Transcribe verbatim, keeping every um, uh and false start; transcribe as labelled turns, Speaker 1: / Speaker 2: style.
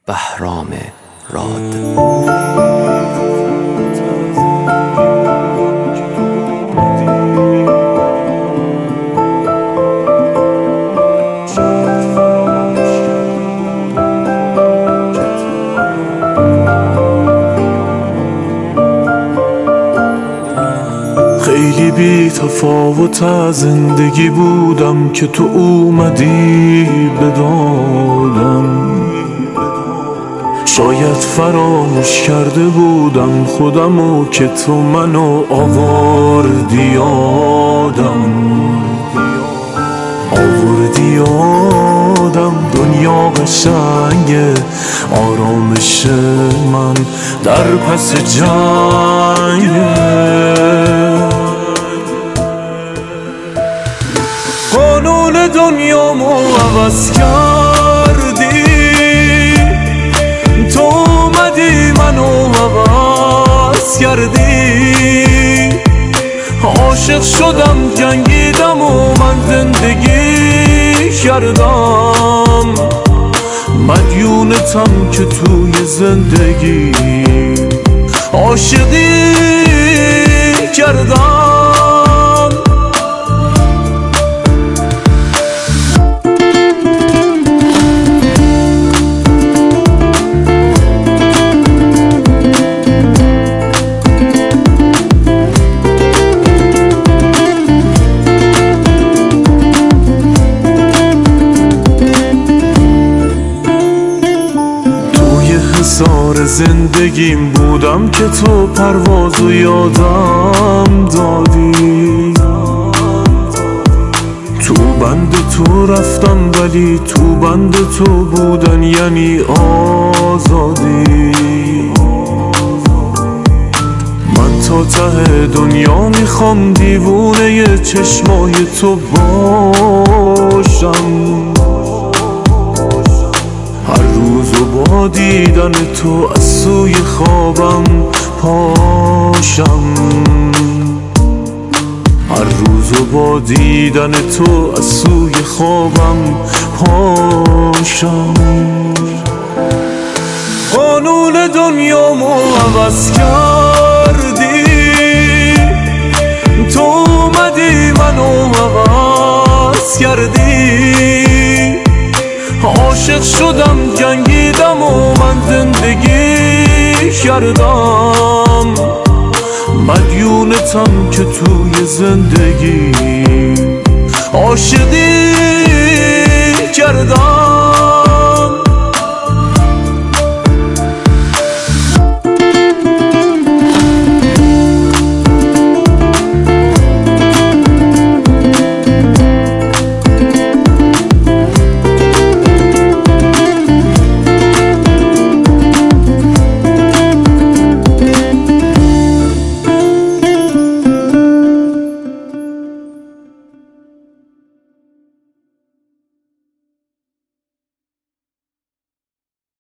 Speaker 1: بهرام راد.
Speaker 2: خیلی بی تفاوت از زندگی بودم که تو اومدی به دادم. شاید فراموش کرده بودم خودمو که تو منو آوردی یادم. آوردی یادم دنیا قشنگه، آرامش من در پس جنگه. قانون دنیامو عوض کردی، تو اومدی منو عوض کردی. عاشق شدم جنگیدم و من زندگی کردم. مدیونتم که توی زندگی عاشقی کردم. حصار زندگیم بودم که تو پروازو یادم دادی. تو بند تو رفتم ولی تو بند تو بودن یعنی آزادی. من تا ته دنیا میخوام دیوونه چشمای تو باشم. هر روز و با دیدن تو از سوی خوابم پاشم. هر روز و با دیدن تو از سوی خوابم پاشم. قانون دنیامو عوض کردی، تو اومدی منو عوض کردی. عاشق شدم جنگیدم و من زندگی کردم. مدیونتم که توی زندگی عاشقی کردم.